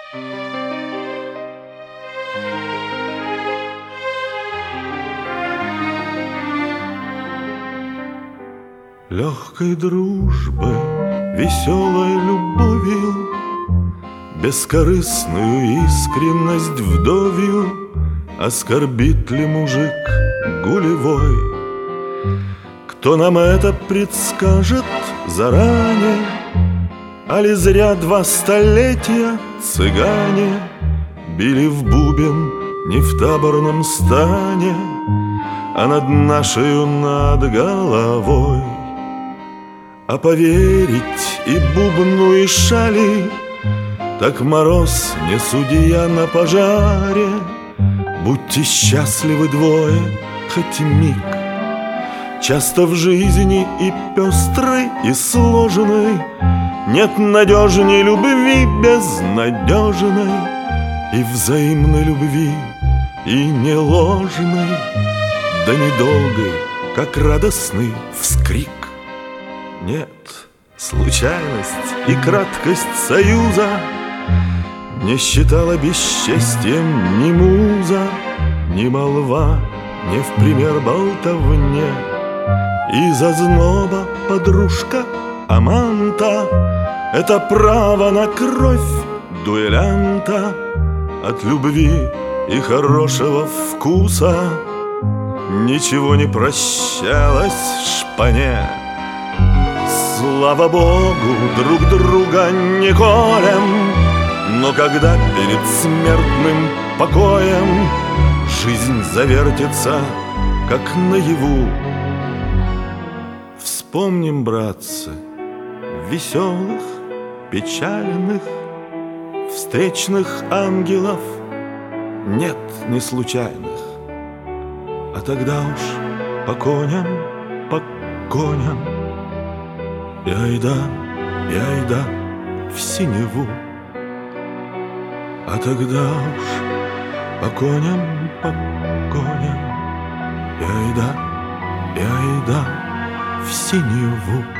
Легкой дружбы, веселой любовью, бескорыстную искренность вдовью оскорбит ли мужик гулевой? Кто нам это предскажет заранее? Али зря 2 столетия цыгане били в бубен не в таборном стане, а над нашею над головой? А поверить и бубну, и шали, так мороз не судья на пожаре. Будьте счастливы двое, хоть миг. Часто в жизни и пестрой, и сложенной нет надежней любви безнадежной, и взаимной любви, и не ложной, да недолгой, как радостный вскрик. Нет, случайность и краткость союза не считала бесчестием ни муза, ни молва, не в пример болтовне. И зазноба подружка Аманта — это право на кровь дуэлянта. От любви и хорошего вкуса ничего не прощалось шпане. Слава Богу, друг друга не колем, но когда перед смертным покоем жизнь завертится, как наяву, вспомним, братцы, веселых, печальных, встречных ангелов нет не случайных. А тогда уж по коням, и айда в синеву. А тогда уж по коням, и айда в синеву.